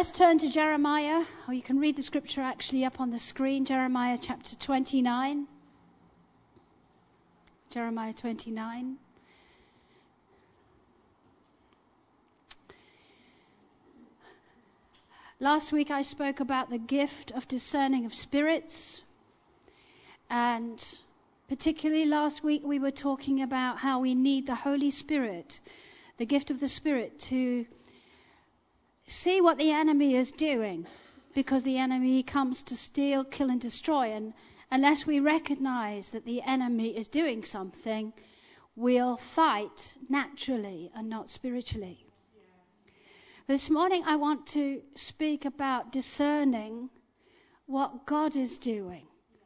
let's turn to Jeremiah, or you can read the scripture actually up on the screen, Jeremiah chapter 29. Jeremiah 29. Last week I spoke about the gift of discerning of spirits, and particularly last week we were talking about how we need the Holy Spirit, the gift of the Spirit, to see what the enemy is doing, because the enemy comes to steal, kill and destroy, and unless we recognize that the enemy is doing something, we'll fight naturally and not spiritually. This morning I want to speak about discerning what God is doing.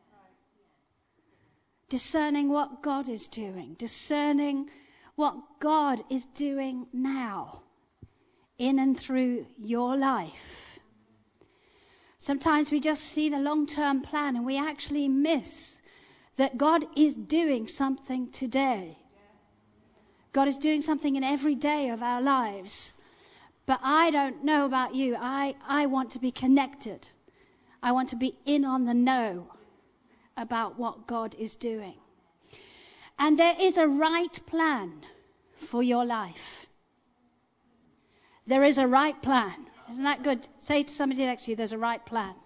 Discerning what God is doing. Discerning what God is doing now in and through your life. Sometimes we just see the long-term plan and we actually miss that God is doing something today. God is doing something in every day of our lives. But I don't know about you. I want to be connected. I want to be in on the know about what God is doing. And there is a right plan for your life. There is a right plan. Isn't that good? Say to somebody next to you, there's a right plan.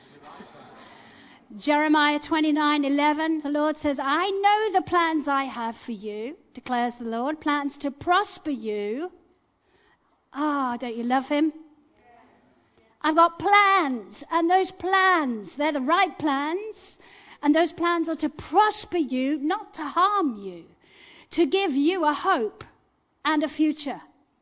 Jeremiah 29:11, the Lord says, I know the plans I have for you, declares the Lord, plans to prosper you. Ah, don't you love him? I've got plans, and those plans, they're the right plans, and those plans are to prosper you, not to harm you, to give you a hope and a future.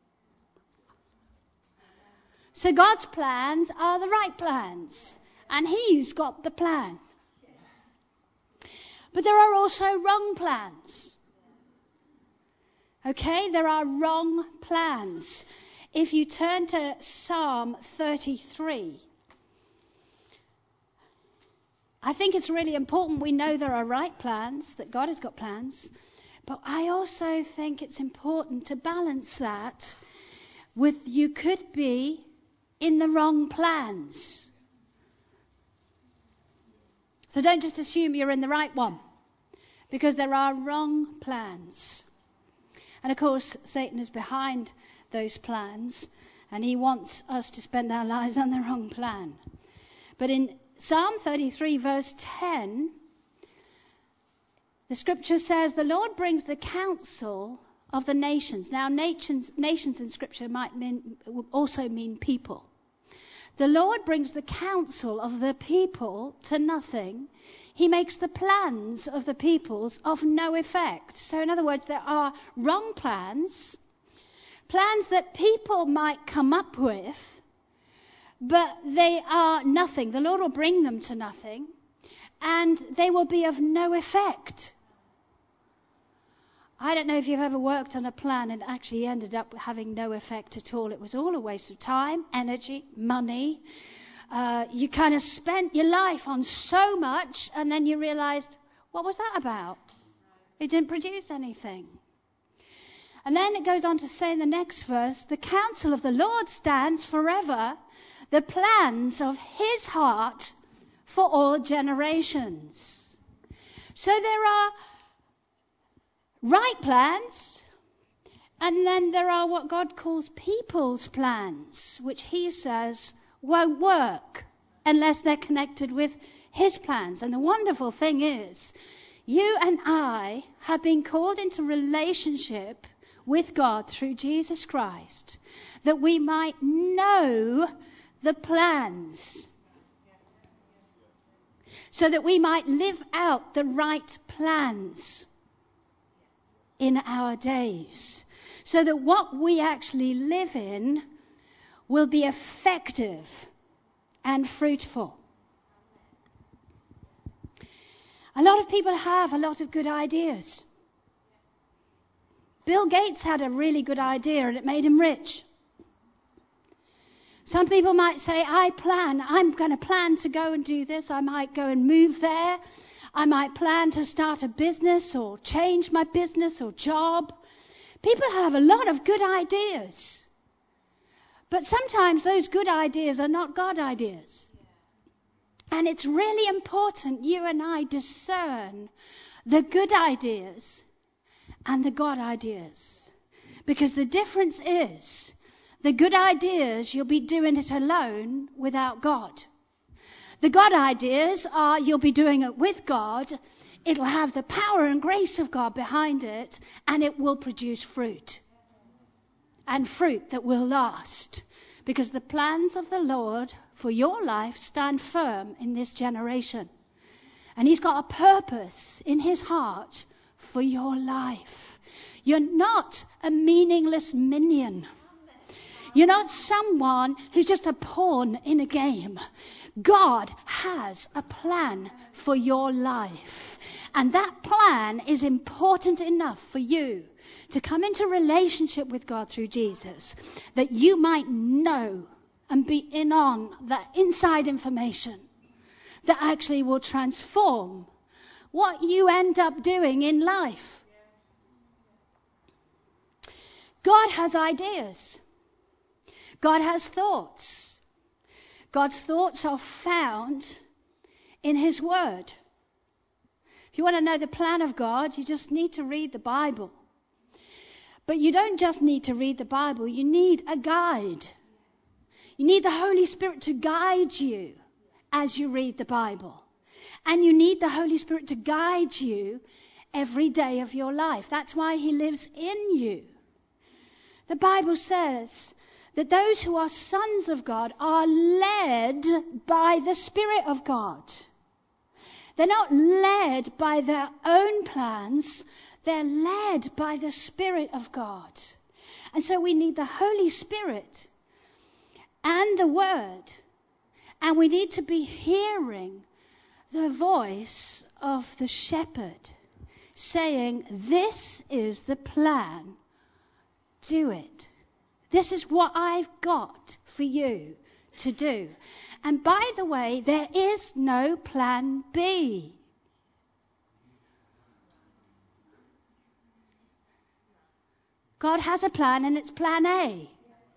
So God's plans are the right plans, and he's got the plan. But there are also wrong plans. Okay, there are wrong plans. If you turn to Psalm 33, I think it's really important we know there are right plans, that God has got plans, but I also think it's important to balance that with you could be in the wrong plans. So don't just assume you're in the right one, because there are wrong plans. And of course, Satan is behind those plans, and he wants us to spend our lives on the wrong plan. But in Psalm 33 verse 10, the scripture says, the Lord brings the counsel of the nations. Now nations in scripture also mean people. The Lord brings the counsel of the people to nothing. He makes the plans of the peoples of no effect. So in other words, there are wrong plans, plans that people might come up with, but they are nothing. The Lord will bring them to nothing, and they will be of no effect. I don't know if you've ever worked on a plan and actually ended up having no effect at all. It was all a waste of time, energy, money. You kind of spent your life on so much, and then you realized, what was that about? It didn't produce anything. And then it goes on to say in the next verse, the counsel of the Lord stands forever, the plans of his heart for all generations. So there are right plans, and then there are what God calls people's plans, which he says won't work unless they're connected with his plans. And the wonderful thing is, you and I have been called into relationship with God through Jesus Christ, that we might know the plans, so that we might live out the right plans in our days, so that what we actually live in will be effective and fruitful. A lot of people have a lot of good ideas. Bill Gates had a really good idea and it made him rich. Some people might say, I'm going to plan to go and do this. I might go and move there. I might plan to start a business or change my business or job. People have a lot of good ideas. But sometimes those good ideas are not God ideas. And it's really important you and I discern the good ideas and the God ideas. Because the difference is, the good ideas, you'll be doing it alone without God. The God ideas are you'll be doing it with God. It'll have the power and grace of God behind it, and it will produce fruit. And fruit that will last. Because the plans of the Lord for your life stand firm in this generation. And He's got a purpose in His heart for your life. You're not a meaningless minion. You're not someone who's just a pawn in a game. God has a plan for your life. And that plan is important enough for you to come into relationship with God through Jesus, that you might know and be in on that inside information that actually will transform what you end up doing in life. God has ideas. God has thoughts. God's thoughts are found in His Word. If you want to know the plan of God, you just need to read the Bible. But you don't just need to read the Bible, you need a guide. You need the Holy Spirit to guide you as you read the Bible. And you need the Holy Spirit to guide you every day of your life. That's why He lives in you. The Bible says that those who are sons of God are led by the Spirit of God. They're not led by their own plans. They're led by the Spirit of God. And so we need the Holy Spirit and the Word. And we need to be hearing the voice of the shepherd saying, this is the plan. Do it. This is what I've got for you to do. And by the way, there is no plan B. God has a plan, and it's plan A.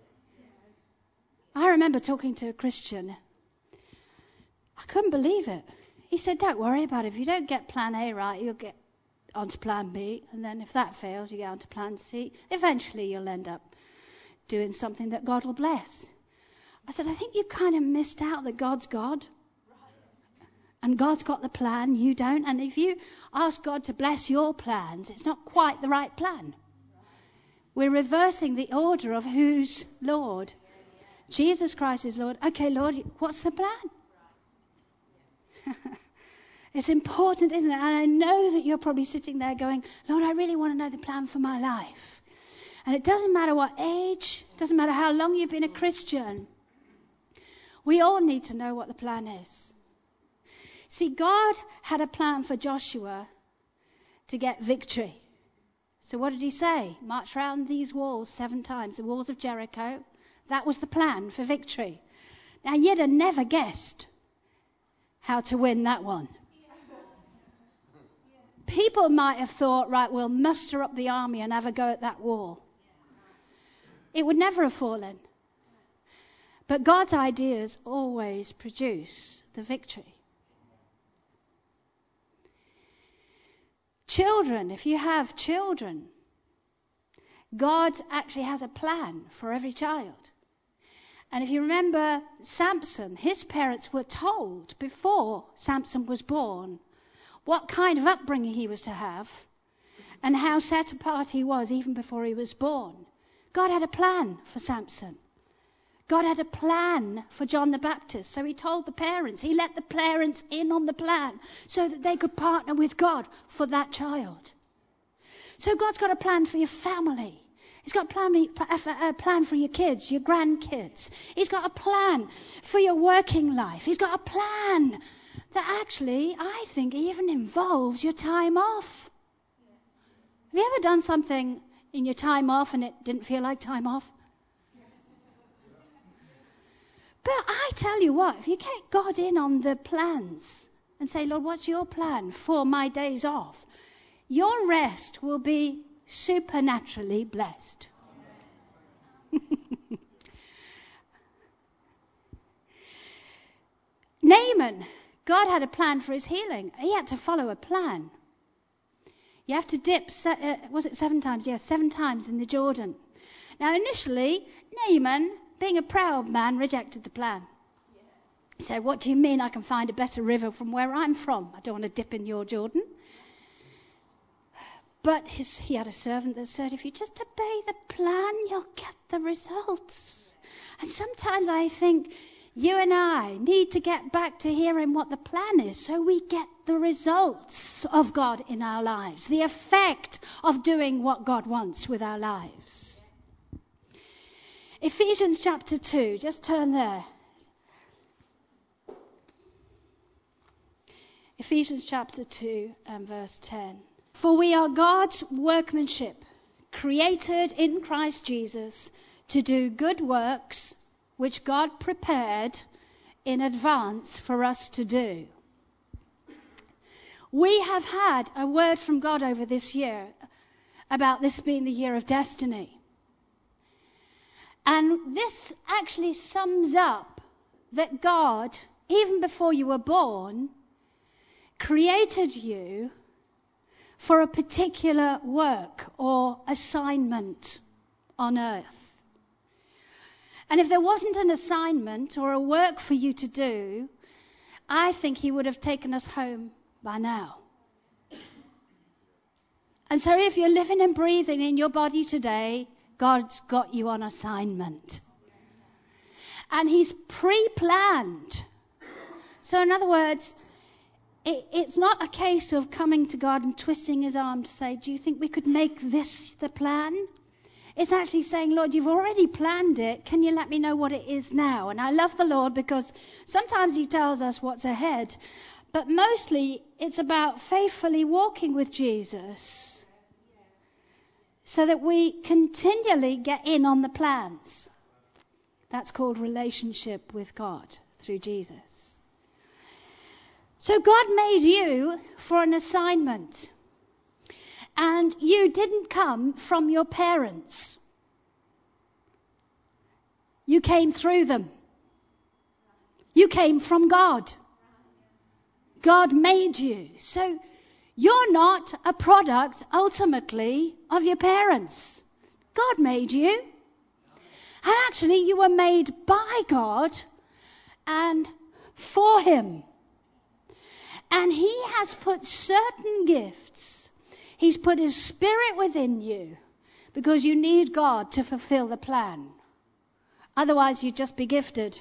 I remember talking to a Christian. I couldn't believe it. He said, don't worry about it. If you don't get plan A right, you'll get onto plan B. And then if that fails, you get onto plan C. Eventually, you'll end up doing something that God will bless. I said, I think you kind of missed out that God's God. And God's got the plan, you don't. And if you ask God to bless your plans, it's not quite the right plan. We're reversing the order of who's Lord. Jesus Christ is Lord. Okay, Lord, what's the plan? It's important, isn't it? And I know that you're probably sitting there going, Lord, I really want to know the plan for my life. And it doesn't matter what age, it doesn't matter how long you've been a Christian. We all need to know what the plan is. See, God had a plan for Joshua to get victory. So what did He say? March around these walls 7 times, the walls of Jericho. That was the plan for victory. Now, you'd have never guessed how to win that one. People might have thought, right, we'll muster up the army and have a go at that wall. It would never have fallen. But God's ideas always produce the victory. Children, if you have children, God actually has a plan for every child. And if you remember Samson, his parents were told before Samson was born what kind of upbringing he was to have and how set apart he was even before he was born. God had a plan for Samson. God had a plan for John the Baptist. So He told the parents, He let the parents in on the plan so that they could partner with God for that child. So God's got a plan for your family. He's got a plan for your kids, your grandkids. He's got a plan for your working life. He's got a plan that actually, I think, even involves your time off. Have you ever done something in your time off and it didn't feel like time off? But I tell you what, if you get God in on the plans and say, Lord, what's your plan for my days off? Your rest will be supernaturally blessed. Naaman, God had a plan for his healing. He had to follow a plan. You have to dip, was it 7 times? Yes, 7 times in the Jordan. Now, initially, Naaman, being a proud man, rejected the plan. He said, what do you mean I can find a better river from where I'm from? I don't want to dip in your Jordan. But he had a servant that said, if you just obey the plan, you'll get the results. And sometimes I think you and I need to get back to hearing what the plan is so we get the results of God in our lives, the effect of doing what God wants with our lives. Ephesians chapter 2, just turn there. Ephesians chapter 2 and verse 10. For we are God's workmanship, created in Christ Jesus to do good works which God prepared in advance for us to do. We have had a word from God over this year about this being the year of destiny. And this actually sums up that God, even before you were born, created you for a particular work or assignment on earth. And if there wasn't an assignment or a work for you to do, I think he would have taken us home by now. And so if you're living and breathing in your body today, God's got you on assignment. And he's pre-planned. So in other words, it's not a case of coming to God and twisting his arm to say, do you think we could make this the plan? It's actually saying, Lord, you've already planned it. Can you let me know what it is now? And I love the Lord because sometimes he tells us what's ahead. But mostly it's about faithfully walking with Jesus so that we continually get in on the plans. That's called relationship with God through Jesus. So God made you for an assignment. And you didn't come from your parents. You came through them. You came from God. God made you. So you're not a product, ultimately, of your parents. God made you. And actually, you were made by God and for him. And he has put certain gifts. He's put his spirit within you because you need God to fulfill the plan. Otherwise, you'd just be gifted.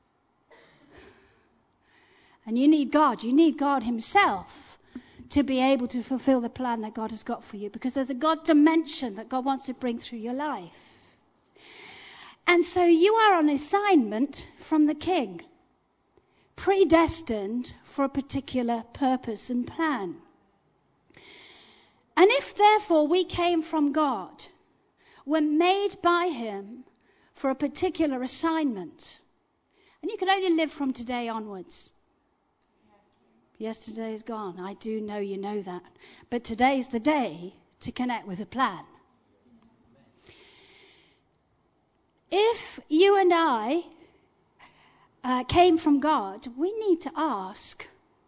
And you need God. You need God himself to be able to fulfill the plan that God has got for you, because there's a God dimension that God wants to bring through your life. And so you are on assignment from the King, predestined for a particular purpose and plan. And if therefore we came from God, were made by him for a particular assignment, and you can only live from today onwards. Yesterday is gone. I do know you know that. But today's the day to connect with a plan. If you and I came from God, we need to ask,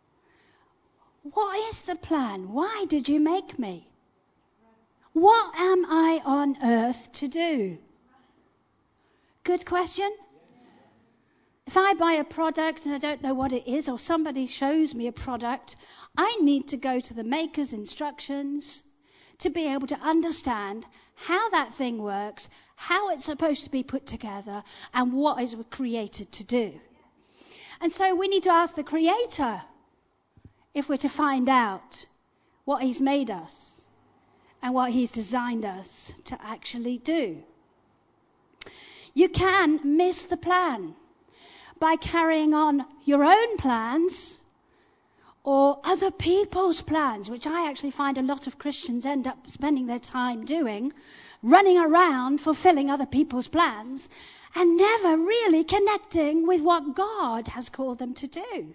what is the plan? Why did you make me? What am I on earth to do? Good question. If I buy a product and I don't know what it is, or somebody shows me a product, I need to go to the maker's instructions to be able to understand how that thing works, how it's supposed to be put together, and what is created to do. And so we need to ask the Creator if we're to find out what he's made us and what he's designed us to actually do. You can miss the plan by carrying on your own plans or other people's plans, which I actually find a lot of Christians end up spending their time doing, running around fulfilling other people's plans and never really connecting with what God has called them to do.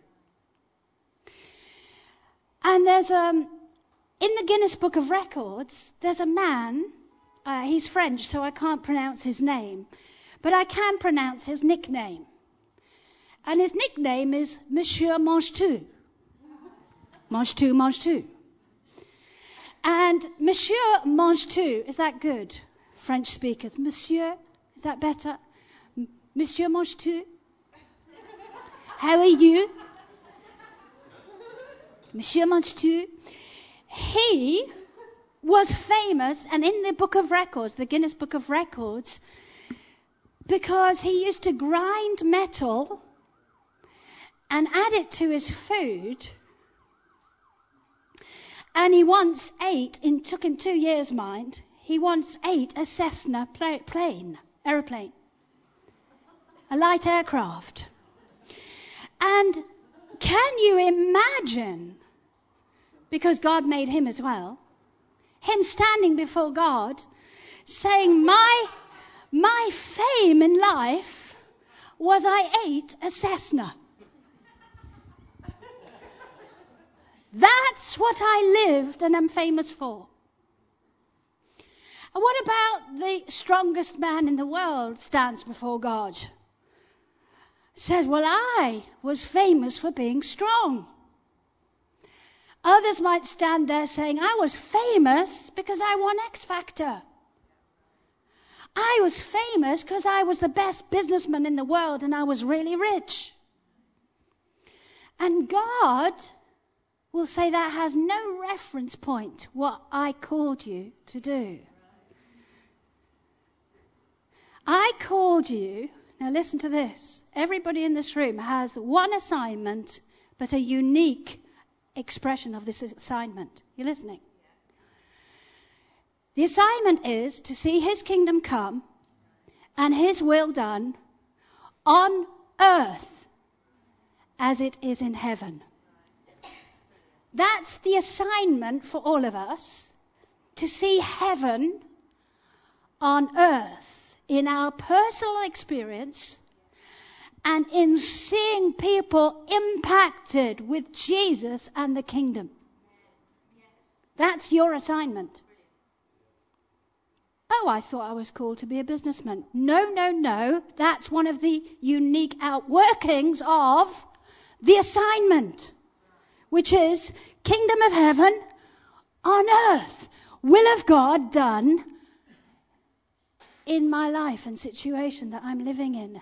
And there's in the Guinness Book of Records, there's a man, he's French, so I can't pronounce his name, but I can pronounce his nickname. And his nickname is Monsieur Mange-Tout. Mange-Tout, Mange-Tout. And Monsieur Mange-Tout, is that good? French speakers. Monsieur, is that better? Monsieur Mange-Tout? How are you? Monsieur Mange-Tout. He was famous and in the Book of Records, the Guinness Book of Records, because he used to grind metal and add it to his food. And he once ate, it took him 2 years, mind, he once ate a Cessna aeroplane, a light aircraft. And can you imagine, because God made him as well, him standing before God saying, my fame in life was I ate a Cessna. That's what I lived and am famous for. And what about the strongest man in the world stands before God? Says, well, I was famous for being strong. Others might stand there saying, I was famous because I won X Factor. I was famous because I was the best businessman in the world and I was really rich. And God will say that has no reference point what I called you to do. I called you, now listen to this, everybody in this room has one assignment but a unique expression of this assignment. You listening? The assignment is to see his kingdom come and his will done on earth as it is in heaven. That's the assignment for all of us, to see heaven on earth in our personal experience and in seeing people impacted with Jesus and the kingdom. That's your assignment. Oh, I thought I was called to be a businessman. No. That's one of the unique outworkings of the assignment, which is kingdom of heaven on earth. Will of God done in my life and situation that I'm living in.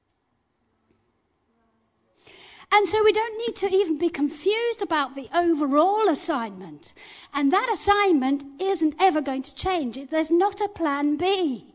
And so we don't need to even be confused about the overall assignment. And that assignment isn't ever going to change. There's not a plan B.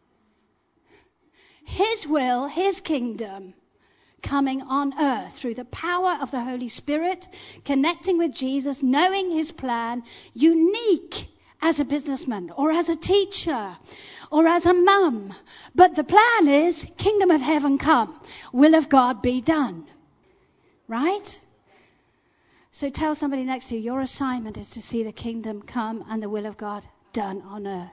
His will, his kingdom, coming on earth through the power of the Holy Spirit, connecting with Jesus, knowing his plan, unique as a businessman or as a teacher or as a mum. But the plan is kingdom of heaven come, will of God be done. Right? So tell somebody next to you, your assignment is to see the kingdom come and the will of God done on earth.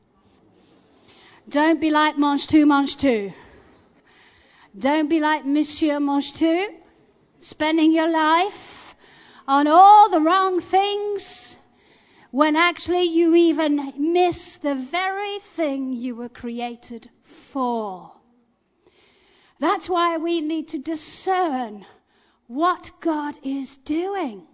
Don't be like Mange-Tout, Mange-Tout. Don't be like Monsieur Mange-Tout, spending your life on all the wrong things when actually you even miss the very thing you were created for. That's why we need to discern what God is doing.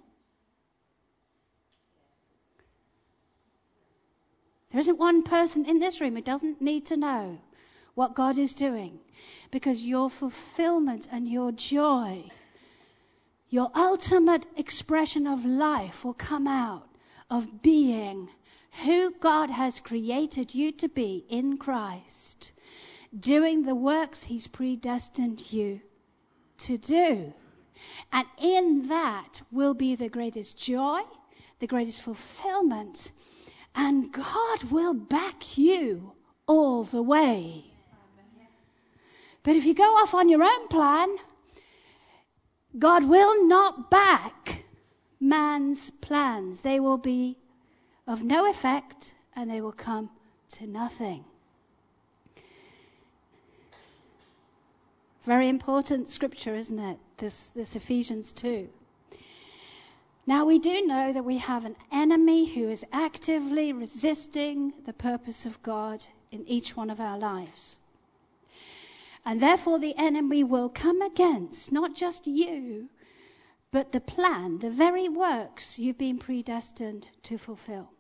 There isn't one person in this room who doesn't need to know what God is doing, because your fulfillment and your joy, your ultimate expression of life will come out of being who God has created you to be in Christ, doing the works he's predestined you to do. And in that will be the greatest joy, the greatest fulfillment, and God will back you all the way. But if you go off on your own plan, God will not back man's plans. They will be of no effect and they will come to nothing. Very important scripture, isn't it? This Ephesians 2. Now we do know that we have an enemy who is actively resisting the purpose of God in each one of our lives. And therefore the enemy will come against not just you, but the plan, the very works you've been predestined to fulfill.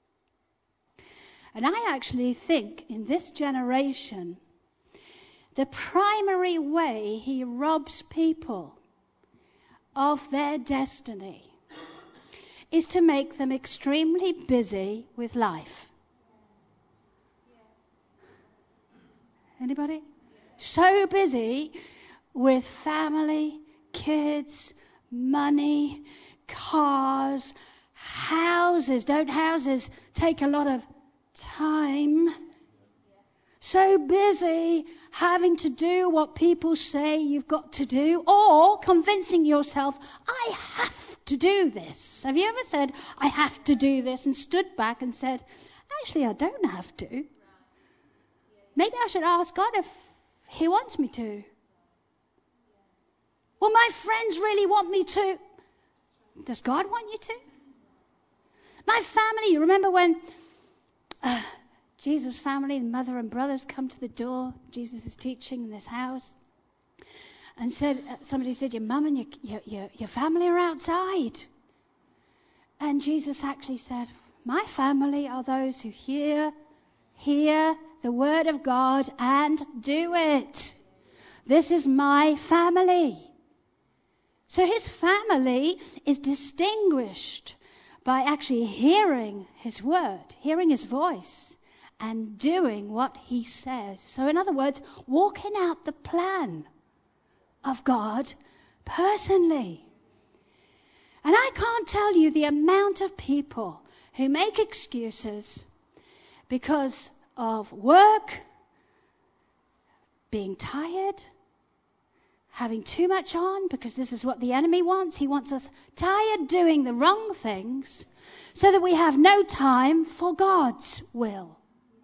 And I actually think in this generation, the primary way he robs people of their destiny is to make them extremely busy with life. Anybody? So busy with family, kids, money, cars, houses. Don't houses take a lot of time? So busy having to do what people say you've got to do, or convincing yourself, I have to do this. Have you ever said, I have to do this, and stood back and said, actually, I don't have to. Maybe I should ask God if he wants me to. Well, my friends really want me to. Does God want you to? My family, you remember when Jesus' family, mother and brothers, come to the door. Jesus is teaching in this house. And somebody said, your mum and your family are outside. And Jesus actually said, my family are those who hear the word of God and do it. This is my family. So his family is distinguished by actually hearing his word, hearing his voice, and doing what he says. So in other words, walking out the plan of God personally. And I can't tell you the amount of people who make excuses because of work, being tired, having too much on, because this is what the enemy wants. He wants us tired doing the wrong things so that we have no time for God's will.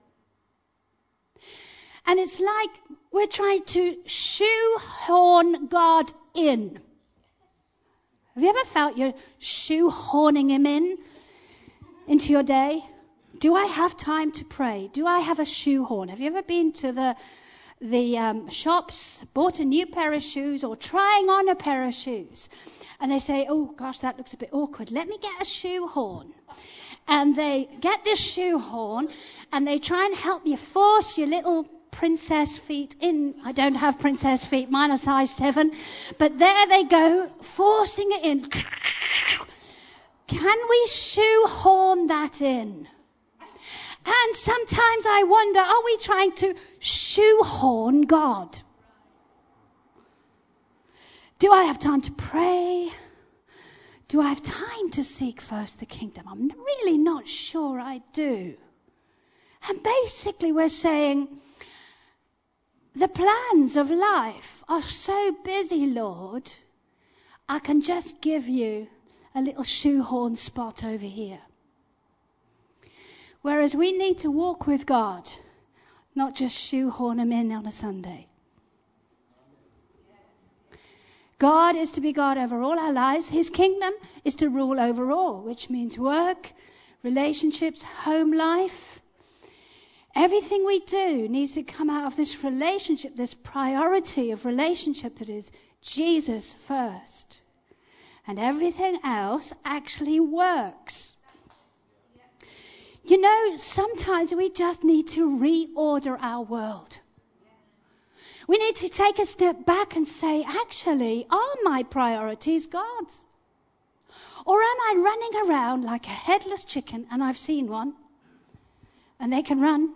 And it's like we're trying to shoehorn God in. Have you ever felt you're shoehorning him into your day? Do I have time to pray? Do I have a shoehorn? Have you ever been to the shops, bought a new pair of shoes or trying on a pair of shoes? And they say, oh gosh, that looks a bit awkward. Let me get a shoehorn. And they get this shoehorn and they try and help you force your little princess feet in. I don't have princess feet, mine are size 7. But there they go, forcing it in. Can we shoehorn that in? And sometimes I wonder, are we trying to shoehorn God? Do I have time to pray? Do I have time to seek first the kingdom? I'm really not sure I do. And basically we're saying, the plans of life are so busy, Lord, I can just give you a little shoehorn spot over here. Whereas we need to walk with God, not just shoehorn him in on a Sunday. God is to be God over all our lives. His kingdom is to rule over all, which means work, relationships, home life. Everything we do needs to come out of this relationship, this priority of relationship that is Jesus first. And everything else actually works. You know, sometimes we just need to reorder our world. We need to take a step back and say, actually, are my priorities God's? Or am I running around like a headless chicken, and I've seen one, and they can run.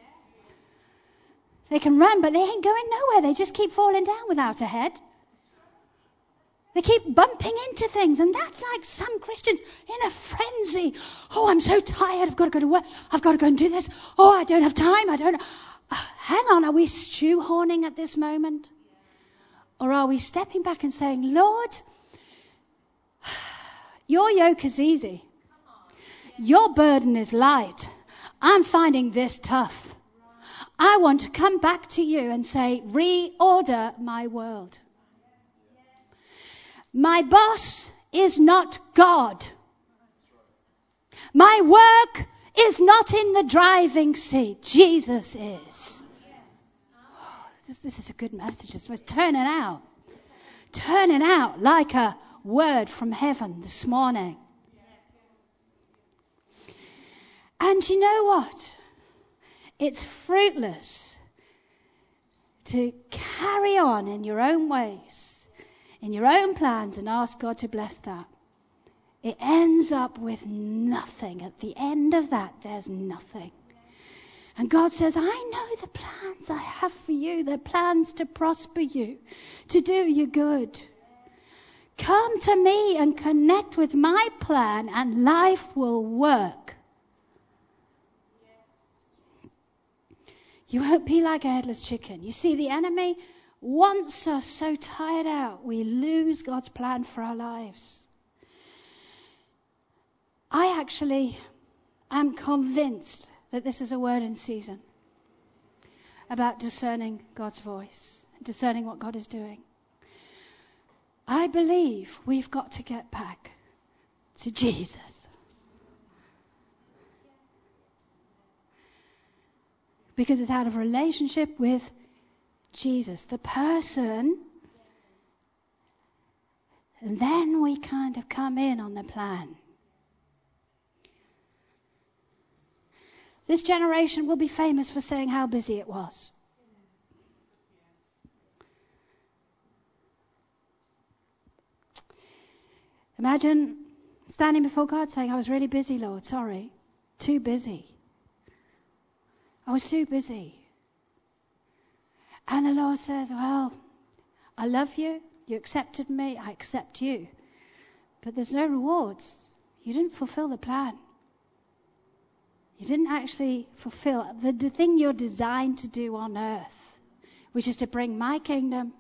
They can run, but they ain't going nowhere. They just keep falling down without a head. They keep bumping into things, and that's like some Christians in a frenzy. Oh, I'm so tired. I've got to go to work. I've got to go and do this. Oh, I don't have time. Hang on, are we shoehorning at this moment? Or are we stepping back and saying, Lord, your yoke is easy. Your burden is light. I'm finding this tough. I want to come back to you and say, reorder my world. My boss is not God. My work is not in the driving seat. Jesus is. This is a good message. It's turning out. Turning out like a word from heaven this morning. And you know what? It's fruitless to carry on in your own ways, in your own plans, and ask God to bless that. It ends up with nothing. At the end of that, there's nothing. And God says, I know the plans I have for you. They're plans to prosper you, to do you good. Come to me and connect with my plan, and life will work. You won't be like a headless chicken. You see, the enemy wants us so tired out, we lose God's plan for our lives. I actually am convinced that this is a word in season about discerning God's voice, discerning what God is doing. I believe we've got to get back to Jesus. Because it's out of relationship with Jesus, the person, and then we kind of come in on the plan. This generation will be famous for saying how busy it was. Imagine standing before God saying, I was really busy, Lord, sorry. Too busy. I was too busy. And the Lord says, well, I love you. You accepted me. I accept you. But there's no rewards. You didn't fulfill the plan. You didn't actually fulfill the thing you're designed to do on earth, which is to bring my kingdom.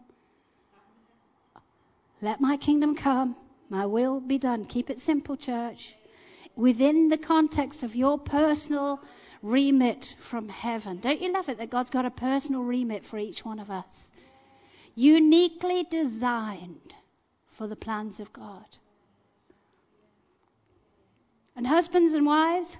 Let my kingdom come. My will be done. Keep it simple, church. Within the context of your personal remit from heaven. Don't you love it that God's got a personal remit for each one of us? Uniquely designed for the plans of God. And husbands and wives,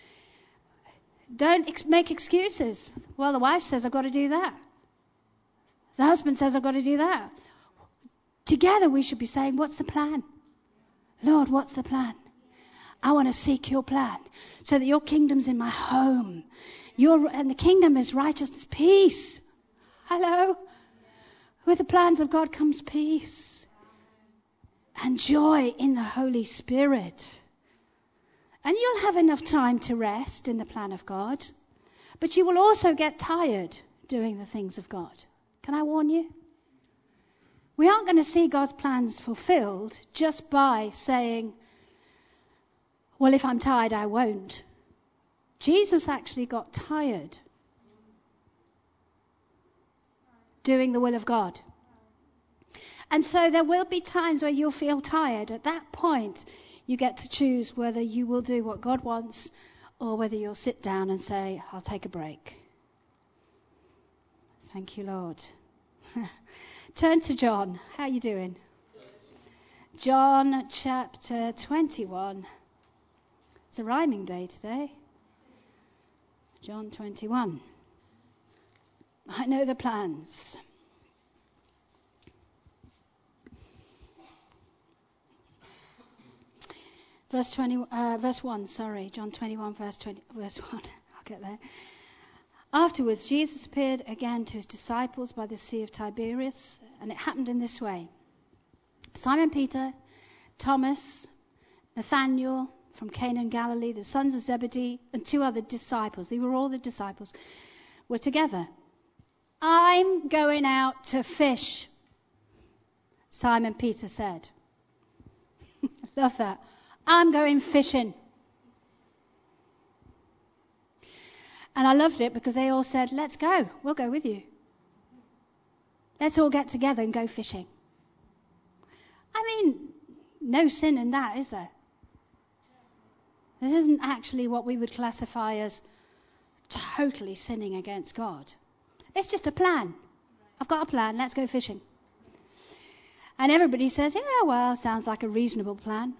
don't make excuses. Well, the wife says, I've got to do that. The husband says, I've got to do that. Together we should be saying, what's the plan? Lord, what's the plan? I want to seek your plan so that your kingdom's in my home. And the kingdom is righteousness, peace. Hello? With the plans of God comes peace and joy in the Holy Spirit. And you'll have enough time to rest in the plan of God. But you will also get tired doing the things of God. Can I warn you? We aren't going to see God's plans fulfilled just by saying, well, if I'm tired, I won't. Jesus actually got tired doing the will of God. And so there will be times where you'll feel tired. At that point, you get to choose whether you will do what God wants or whether you'll sit down and say, I'll take a break. Thank you, Lord. Turn to John. How are you doing? John chapter 21. It's a rhyming day today. John 21. I know the plans. Verse 1, John 21, verse 1. I'll get there. Afterwards, Jesus appeared again to his disciples by the Sea of Tiberias, and it happened in this way. Simon Peter, Thomas, Nathanael from Cana in Galilee, the sons of Zebedee, and 2 other disciples, they were all the disciples, were together. I'm going out to fish, Simon Peter said. Love that. I'm going fishing. And I loved it because they all said, let's go. We'll go with you. Let's all get together and go fishing. I mean, no sin in that, is there? This isn't actually what we would classify as totally sinning against God. It's just a plan. I've got a plan. Let's go fishing. And everybody says, yeah, well, sounds like a reasonable plan.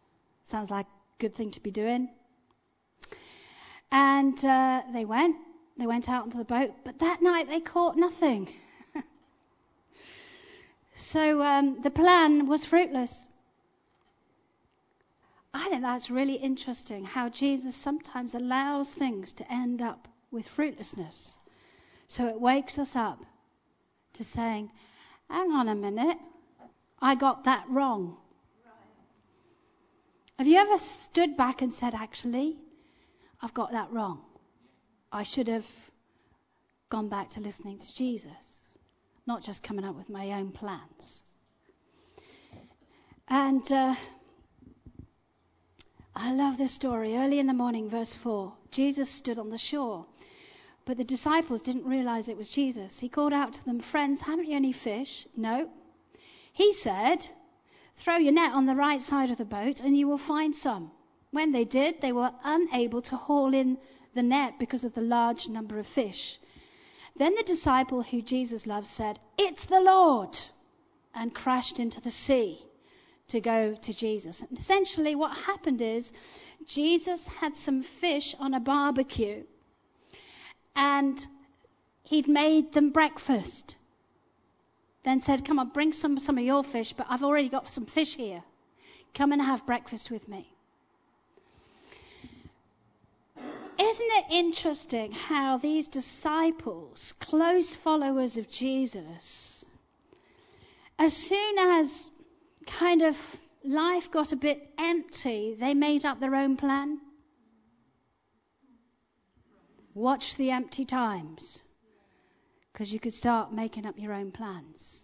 Sounds like a good thing to be doing. And they went, They went out onto the boat, but that night they caught nothing. So the plan was fruitless. I think that's really interesting, how Jesus sometimes allows things to end up with fruitlessness. So it wakes us up to saying, hang on a minute, I got that wrong. Have you ever stood back and said, actually, I've got that wrong? I should have gone back to listening to Jesus, not just coming up with my own plans. And I love this story. Early in the morning, verse 4, Jesus stood on the shore, but the disciples didn't realize it was Jesus. He called out to them, friends, haven't you any fish? No. He said, throw your net on the right side of the boat and you will find some. When they did, they were unable to haul in the net because of the large number of fish. Then the disciple who Jesus loved said, it's the Lord, and crashed into the sea to go to Jesus. And essentially what happened is Jesus had some fish on a barbecue and he'd made them breakfast. Then said, come on, bring some of your fish, but I've already got some fish here. Come and have breakfast with me. Isn't it interesting how these disciples, close followers of Jesus, as soon as kind of life got a bit empty, they made up their own plan? Watch the empty times, because you could start making up your own plans.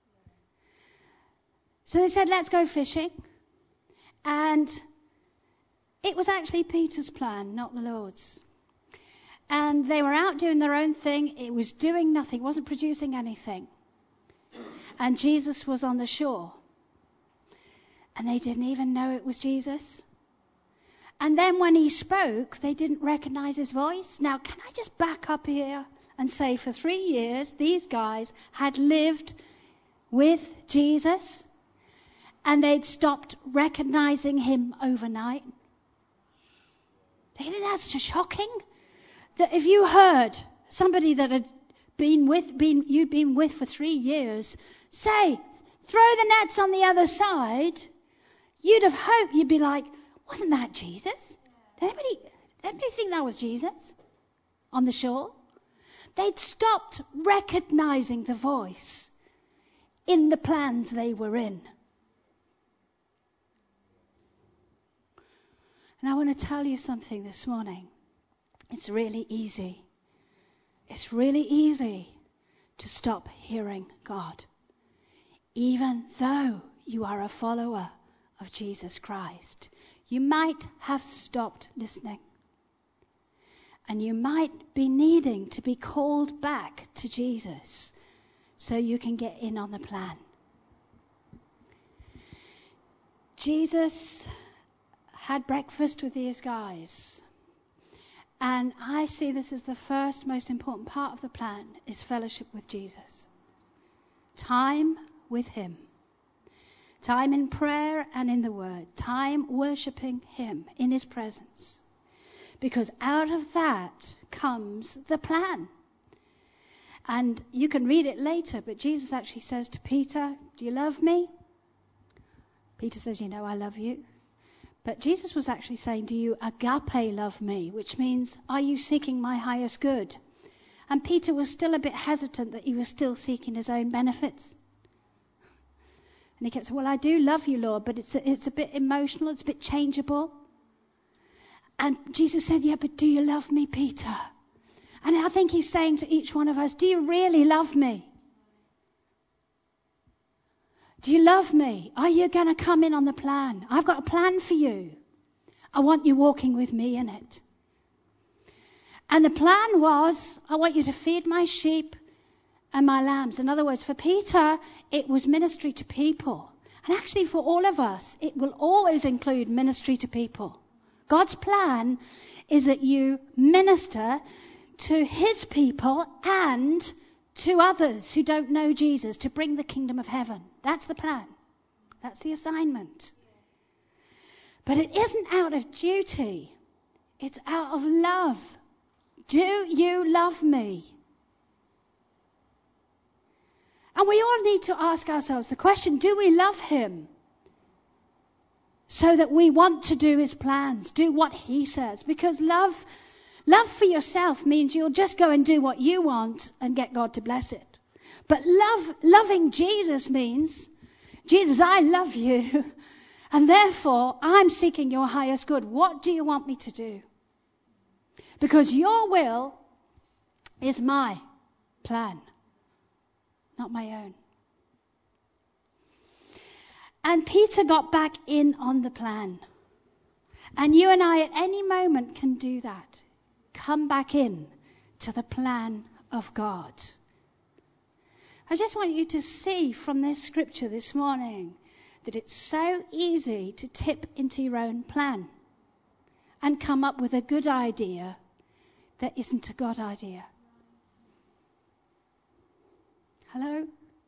So they said, let's go fishing. And it was actually Peter's plan, not the Lord's. And they were out doing their own thing. It was doing nothing, wasn't producing anything. And Jesus was on the shore. And they didn't even know it was Jesus. And then when he spoke, they didn't recognize his voice. Now, can I just back up here and say for 3 years, these guys had lived with Jesus and they'd stopped recognizing him overnight? Do you think that's just shocking? That if you heard somebody that had you'd been with for 3 years say, throw the nets on the other side, you'd have hoped, you'd be like, wasn't that Jesus? Did anybody think that was Jesus on the shore? They'd stopped recognizing the voice in the plans they were in. And I want to tell you something this morning. It's really easy. It's really easy to stop hearing God, even though you are a follower of Jesus Christ. You might have stopped listening. And you might be needing to be called back to Jesus so you can get in on the plan. Jesus had breakfast with these guys. And I see this as the first most important part of the plan is fellowship with Jesus. Time with him. Time in prayer and in the Word. Time worshipping him in his presence. Because out of that comes the plan. And you can read it later, but Jesus actually says to Peter, do you love me? Peter says, you know, I love you. But Jesus was actually saying, do you agape love me? Which means, are you seeking my highest good? And Peter was still a bit hesitant that he was still seeking his own benefits. And he kept saying, well, I do love you, Lord, but it's a bit emotional, it's a bit changeable. And Jesus said, yeah, but do you love me, Peter? And I think he's saying to each one of us, do you really love me? Do you love me? Are you going to come in on the plan? I've got a plan for you. I want you walking with me in it. And the plan was, I want you to feed my sheep and my lambs. In other words, for Peter, it was ministry to people. And actually for all of us, it will always include ministry to people. God's plan is that you minister to his people and to others who don't know Jesus, to bring the kingdom of heaven. That's the plan. That's the assignment. But it isn't out of duty. It's out of love Do you love me? And we all need to ask ourselves the question, do we love him? So that we want to do his plans, do what he says. Because love for yourself means you'll just go and do what you want and get God to bless it. But loving Jesus means, Jesus, I love you, and therefore I'm seeking your highest good. What do you want me to do? Because your will is my plan, not my own. And Peter got back in on the plan. And you and I at any moment can do that. Come back in to the plan of God. I just want you to see from this scripture this morning that it's so easy to tip into your own plan and come up with a good idea that isn't a God idea. Hello?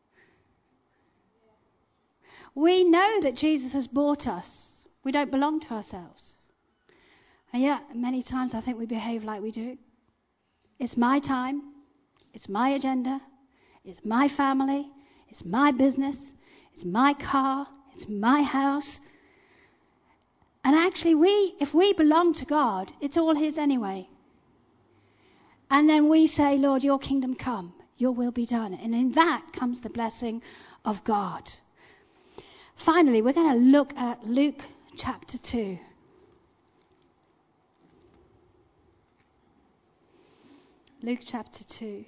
We know that Jesus has bought us. We don't belong to ourselves. And yet, many times I think we behave like we do. It's my time. It's my agenda. It's my family. It's my business. It's my car. It's my house. And actually, if we belong to God, it's all his anyway. And then we say, Lord, your kingdom come. Your will be done. And in that comes the blessing of God. Finally, we're going to look at Luke chapter 2. Luke chapter 2.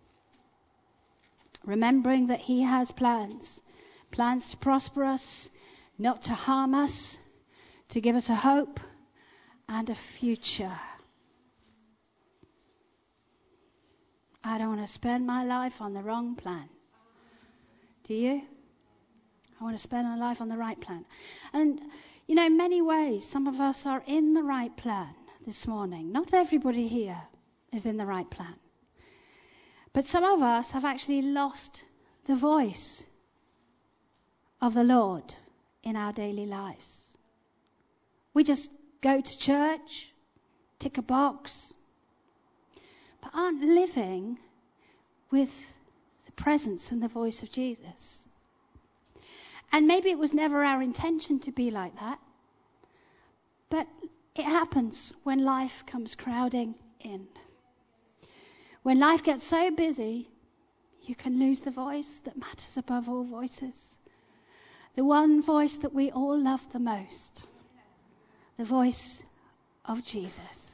Remembering that he has plans. Plans to prosper us, not to harm us, to give us a hope and a future. I don't want to spend my life on the wrong plan. Do you? I want to spend my life on the right plan. And, in many ways, some of us are in the right plan this morning. Not everybody here is in the right plan. But some of us have actually lost the voice of the Lord in our daily lives. We just go to church, tick a box, but aren't living with the presence and the voice of Jesus. And maybe it was never our intention to be like that. But it happens when life comes crowding in. When life gets so busy, you can lose the voice that matters above all voices. The one voice that we all love the most. The voice of Jesus.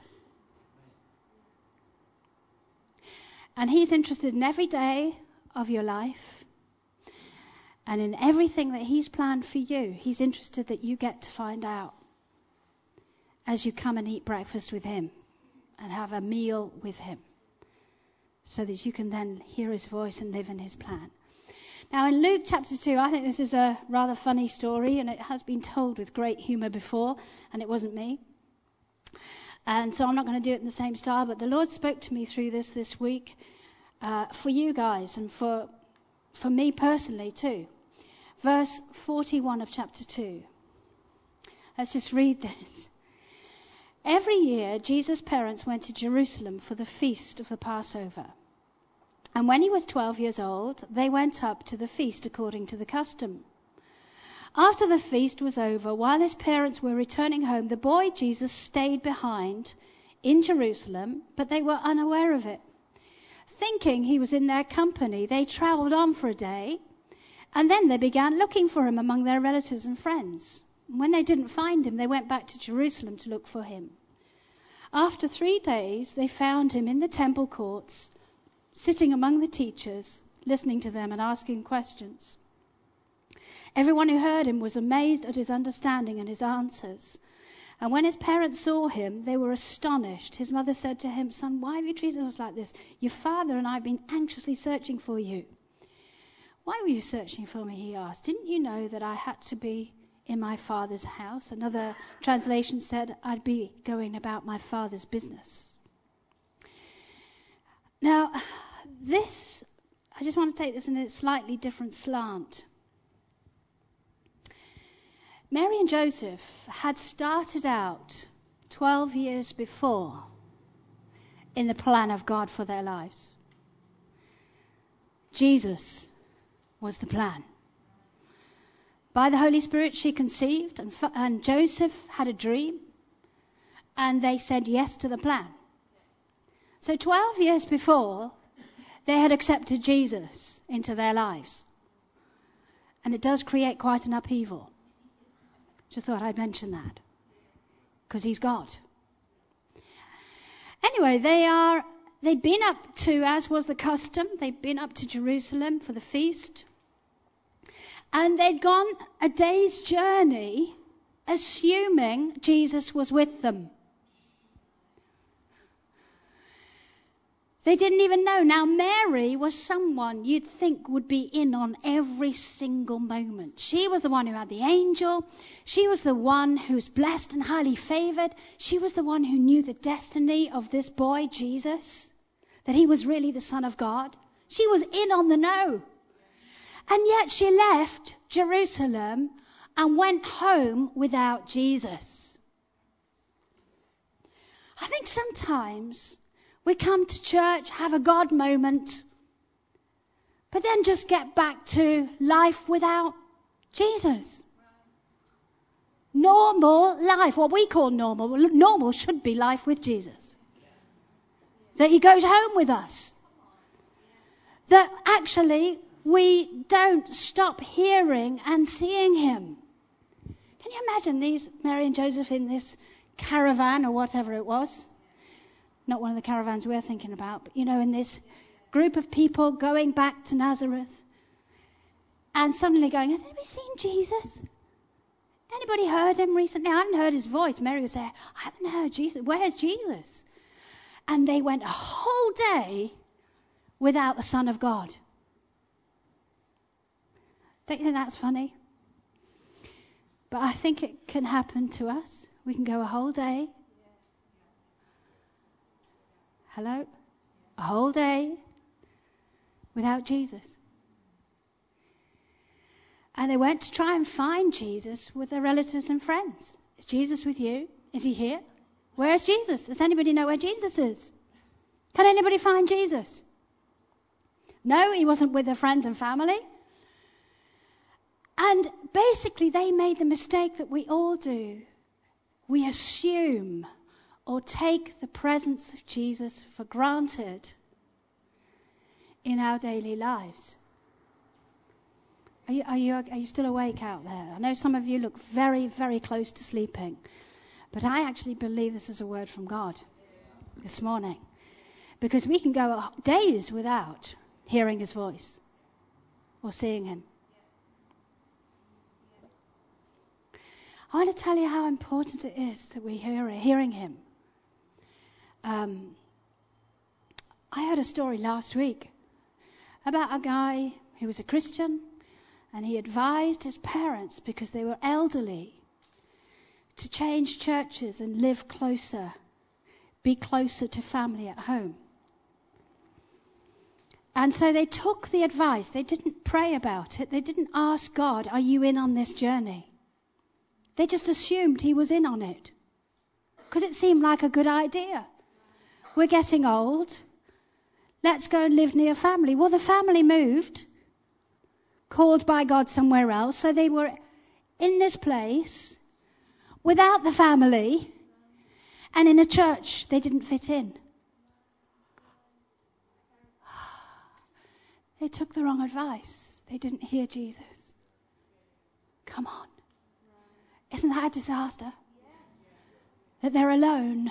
And he's interested in every day of your life. And in everything that he's planned for you, he's interested that you get to find out as you come and eat breakfast with him and have a meal with him so that you can then hear his voice and live in his plan. Now in Luke chapter 2, I think this is a rather funny story, and it has been told with great humour before, and it wasn't me. And so I'm not going to do it in the same style, but the Lord spoke to me through this week for you guys and for me personally too. Verse 41 of chapter 2. Let's just read this. Every year, Jesus' parents went to Jerusalem for the feast of the Passover. And when he was 12 years old, they went up to the feast according to the custom. After the feast was over, while his parents were returning home, the boy Jesus stayed behind in Jerusalem, but they were unaware of it. Thinking he was in their company, they travelled on for a day, and then they began looking for him among their relatives and friends. When they didn't find him, they went back to Jerusalem to look for him. After 3 days, they found him in the temple courts, sitting among the teachers, listening to them and asking questions. Everyone who heard him was amazed at his understanding and his answers. And when his parents saw him, they were astonished. His mother said to him, "Son, why have you treated us like this? Your father and I have been anxiously searching for you." "Why were you searching for me?" he asked. "Didn't you know that I had to be in my father's house?" Another translation said, "I'd be going about my father's business." Now, I just want to take this in a slightly different slant. Mary and Joseph had started out 12 years before in the plan of God for their lives. Jesus was the plan. By the Holy Spirit she conceived, and Joseph had a dream, and they said yes to the plan. So 12 years before, they had accepted Jesus into their lives. And it does create quite an upheaval. Just thought I'd mention that. Because he's God. Anyway, they'd been up to, as was the custom, they'd been up to Jerusalem for the feast. And they'd gone a day's journey, assuming Jesus was with them. They didn't even know. Now, Mary was someone you'd think would be in on every single moment. She was the one who had the angel. She was the one who was blessed and highly favored. She was the one who knew the destiny of this boy, Jesus, that he was really the Son of God. She was in on the know. And yet she left Jerusalem and went home without Jesus. I think sometimes we come to church, have a God moment, but then just get back to life without Jesus. Normal life, what we call normal. Normal should be life with Jesus. That he goes home with us. That actually we don't stop hearing and seeing him. Can you imagine these, Mary and Joseph, in this caravan or whatever it was? Not one of the caravans we're thinking about, but, in this group of people going back to Nazareth and suddenly going, has anybody seen Jesus? Anybody heard him recently? I haven't heard his voice. Mary was there. I haven't heard Jesus. Where's Jesus? And they went a whole day without the Son of God. Don't you think that's funny? But I think it can happen to us. We can go a whole day. Hello? A whole day without Jesus. And they went to try and find Jesus with their relatives and friends. Is Jesus with you? Is he here? Where's Jesus? Does anybody know where Jesus is? Can anybody find Jesus? No, he wasn't with their friends and family. And basically they made the mistake that we all do. We assume or take the presence of Jesus for granted in our daily lives. Are you still awake out there? I know some of you look very, very close to sleeping, but I actually believe this is a word from God this morning, because we can go days without hearing his voice or seeing him. I want to tell you how important it is that we hearing him. I heard a story last week about a guy who was a Christian, and he advised his parents, because they were elderly, to change churches and live closer, be closer to family at home. And so they took the advice. They didn't pray about it. They didn't ask God, are you in on this journey? They just assumed he was in on it, because it seemed like a good idea. We're getting old. Let's go and live near family. Well, the family moved, called by God somewhere else. So they were in this place without the family, and in a church they didn't fit in. They took the wrong advice. They didn't hear Jesus. Come on. Isn't that a disaster? That they're alone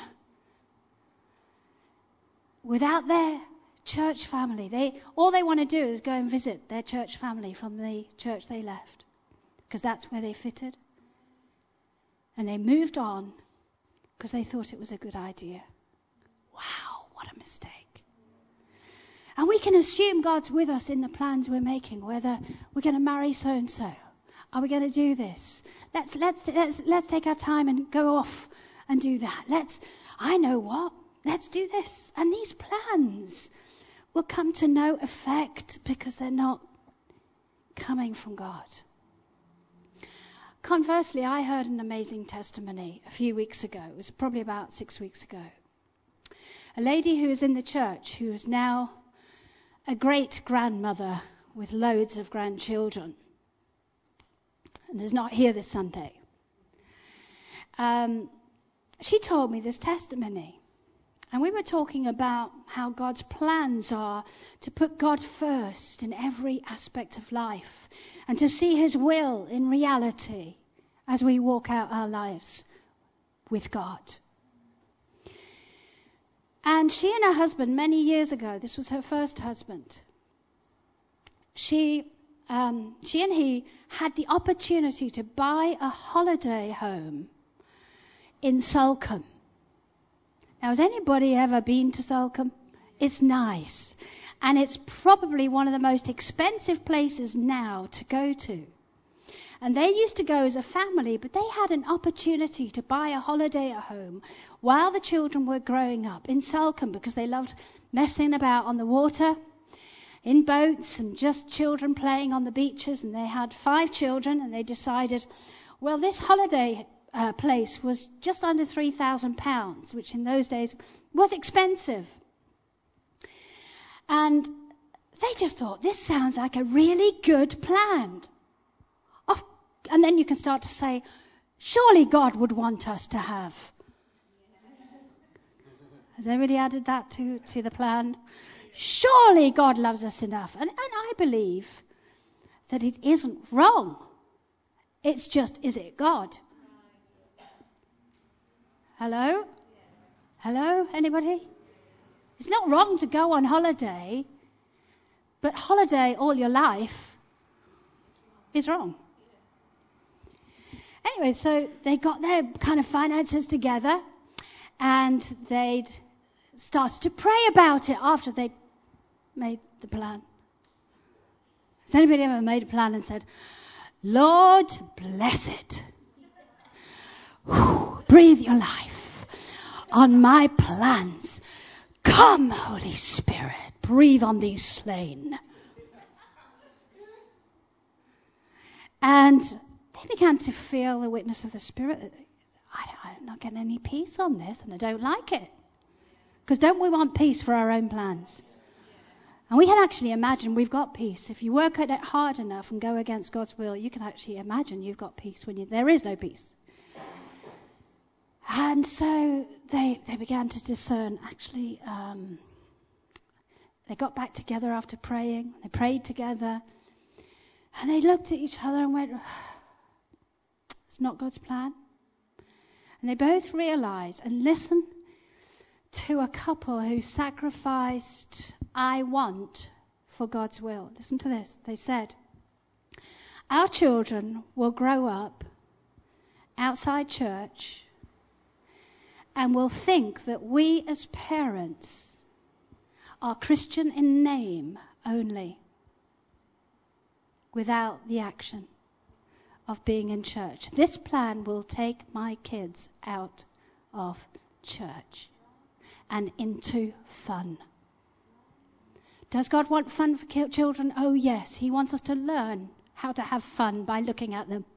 without their church family. All they want to do is go and visit their church family from the church they left, because that's where they fitted. And they moved on because they thought it was a good idea. Wow, what a mistake. And we can assume God's with us in the plans we're making, whether we're going to marry so-and-so. Are we going to do this? Let's take our time and go off and do that. I know what. Let's do this. And these plans will come to no effect because they're not coming from God. Conversely, I heard an amazing testimony a few weeks ago. It was probably about 6 weeks ago. a lady who is in the church who is now a great-grandmother with loads of grandchildren and is not here this Sunday. She told me this testimony. And we were talking about how God's plans are to put God first in every aspect of life and to see his will in reality as we walk out our lives with God. And she and her husband, many years ago, this was her first husband, she and he had the opportunity to buy a holiday home in Salcombe. Now, has anybody ever been to Salcombe? It's nice. And it's probably one of the most expensive places now to go to. And they used to go as a family, but they had an opportunity to buy a holiday at home while the children were growing up in Salcombe because they loved messing about on the water, in boats, and just children playing on the beaches. And they had 5 children, and they decided, well, this holiday place was just under £3,000, which in those days was expensive. And they just thought, this sounds like a really good plan. Oh, and then you can start to say, surely God would want us to have. Has anybody added that to the plan? Surely God loves us enough. And I believe that it isn't wrong. It's just, is it God? Hello? Hello? Anybody? It's not wrong to go on holiday, but holiday all your life is wrong. Anyway, so they got their kind of finances together and they'd started to pray about it after they'd made the plan. Has anybody ever made a plan and said, Lord, bless it. Breathe your life on my plans. Come, Holy Spirit, breathe on these slain. And they began to feel the witness of the Spirit. I'm not getting any peace on this, and I don't like it. Because don't we want peace for our own plans? And we can actually imagine we've got peace. If you work at it hard enough and go against God's will, you can actually imagine you've got peace when there is no peace. And so they began to discern. Actually, they got back together after praying. They prayed together. And they looked at each other and went, it's not God's plan. And they both realized and listened to a couple who sacrificed I want for God's will. Listen to this. They said, our children will grow up outside church and will think that we as parents are Christian in name only, without the action of being in church. This plan will take my kids out of church and into fun. Does God want fun for children? Oh yes, he wants us to learn how to have fun by looking at them.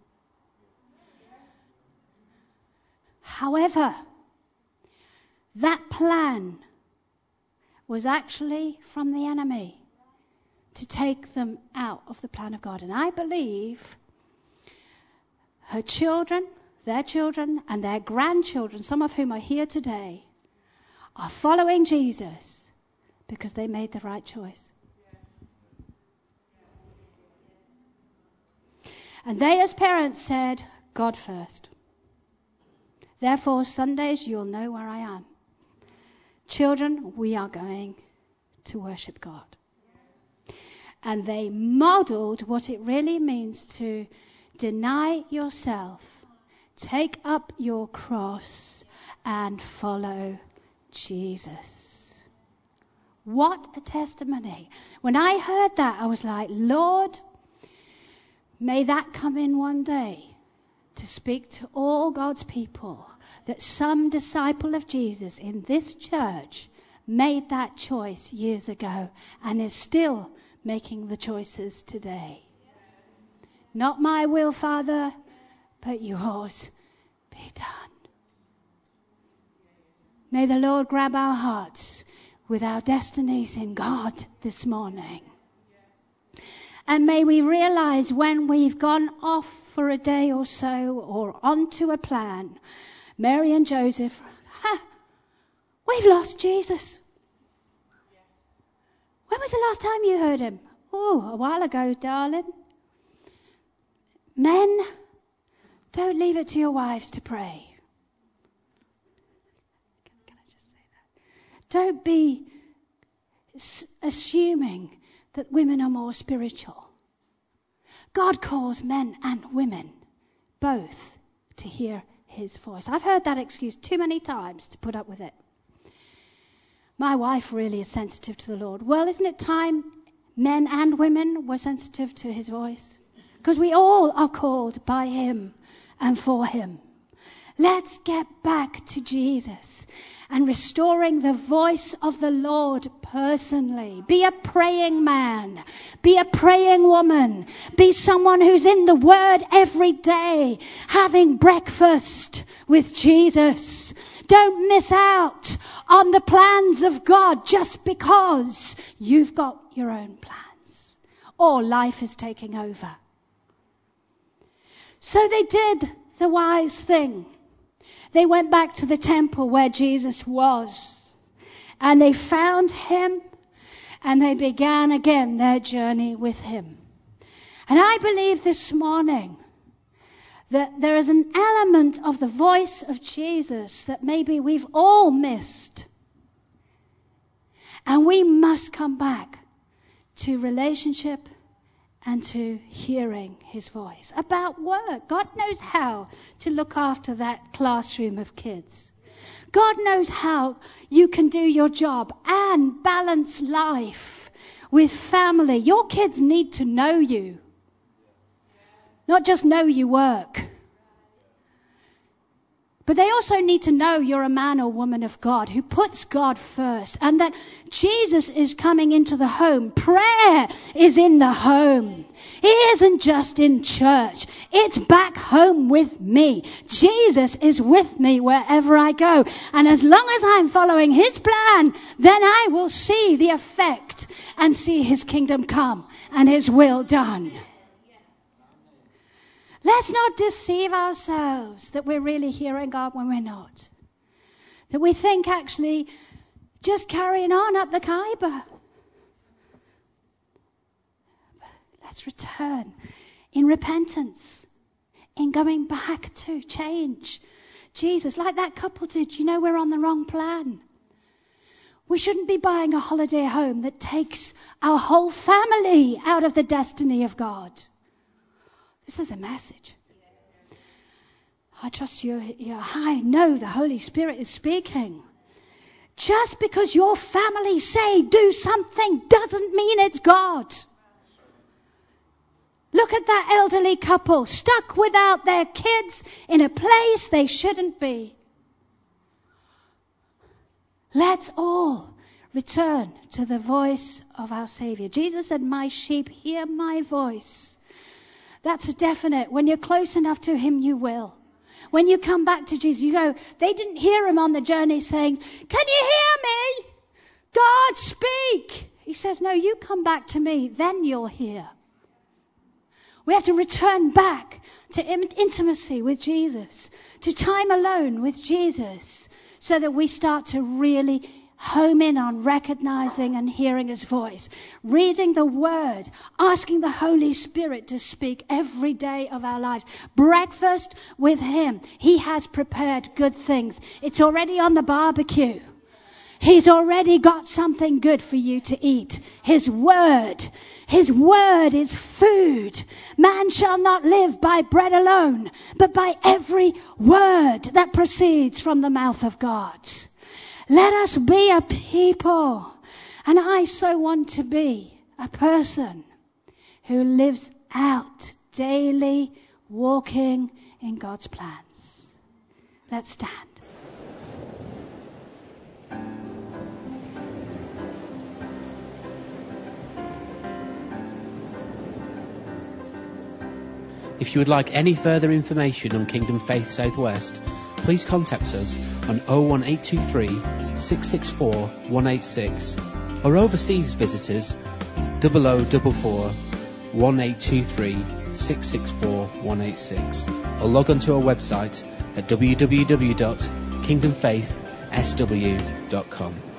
However, that plan was actually from the enemy to take them out of the plan of God. And I believe her children, and their grandchildren, some of whom are here today, are following Jesus because they made the right choice. And they as parents said, God first. Therefore, Sundays you'll know where I am. Children, we are going to worship God. And they modeled what it really means to deny yourself, take up your cross, and follow Jesus. What a testimony. When I heard that, I was like, Lord, may that come in one day to speak to all God's people, that some disciple of Jesus in this church made that choice years ago and is still making the choices today. Not my will, Father, but yours be done. May the Lord grab our hearts with our destinies in God this morning. And may we realize when we've gone off for a day or so or onto a plan, Mary and Joseph, we've lost Jesus. When was the last time you heard him? Oh, a while ago, darling. Men, don't leave it to your wives to pray. Can I just say that? Don't be assuming that women are more spiritual. God calls men and women both to hear his voice. I've heard that excuse too many times to put up with it. My wife really is sensitive to the Lord. Well, isn't it time men and women were sensitive to his voice? Because we all are called by him and for him. Let's get back to Jesus and restoring the voice of the Lord personally. Be a praying man. Be a praying woman. Be someone who's in the Word every day, having breakfast with Jesus. Don't miss out on the plans of God just because you've got your own plans or life is taking over. So they did the wise thing. They went back to the temple where Jesus was, and they found him, and they began again their journey with him. And I believe this morning that there is an element of the voice of Jesus that maybe we've all missed. And we must come back to relationship and to hearing his voice. About work. God knows how to look after that classroom of kids. God knows how you can do your job and balance life with family. Your kids need to know you. Not just know you work. But they also need to know you're a man or woman of God who puts God first, and that Jesus is coming into the home. Prayer is in the home. It isn't just in church. It's back home with me. Jesus is with me wherever I go. And as long as I'm following his plan, then I will see the effect and see his kingdom come and his will done. Let's not deceive ourselves that we're really hearing God when we're not. That we think actually just carrying on up the Khyber. Let's return in repentance, in going back to change. Jesus, like that couple did, you know we're on the wrong plan. We shouldn't be buying a holiday home that takes our whole family out of the destiny of God. This is a message. I trust you. I know the Holy Spirit is speaking. Just because your family say do something doesn't mean it's God. Look at that elderly couple stuck without their kids in a place they shouldn't be. Let's all return to the voice of our Savior. Jesus said, "My sheep hear my voice." That's a definite. When you're close enough to him, you will. When you come back to Jesus, you go, they didn't hear him on the journey saying, "Can you hear me? God, speak." He says, no, you come back to me, then you'll hear. We have to return back to intimacy with Jesus, to time alone with Jesus, so that we start to really home in on recognizing and hearing his voice, reading the word, asking the Holy Spirit to speak every day of our lives. Breakfast with him. He has prepared good things. It's already on the barbecue. He's already got something good for you to eat. His word is food. Man shall not live by bread alone, but by every word that proceeds from the mouth of God. Let us be a people, and I so want to be a person who lives out daily walking in God's plans. Let's stand. If you would like any further information on Kingdom Faith Southwest, please contact us on 01823 664 186, or overseas visitors 0044 1823 664 186, or log on to our website at www.kingdomfaithsw.com.